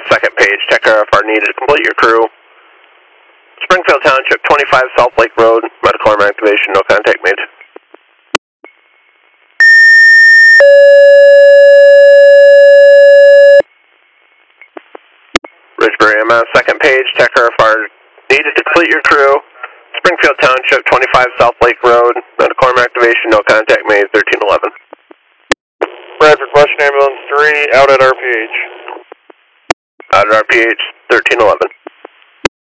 second page. Check RFR needed to complete your crew. Springfield Township, 25 South Lake Road. Medical arm activation, no contact made. Ridgebury MS, second page. Check RFR needed to complete your crew. Springfield Township, 25 South Lake Road. Medical arm activation, no contact made. 1311. Bradford Russian Ambulance 3, out at RPH. Out at RPH, 1311.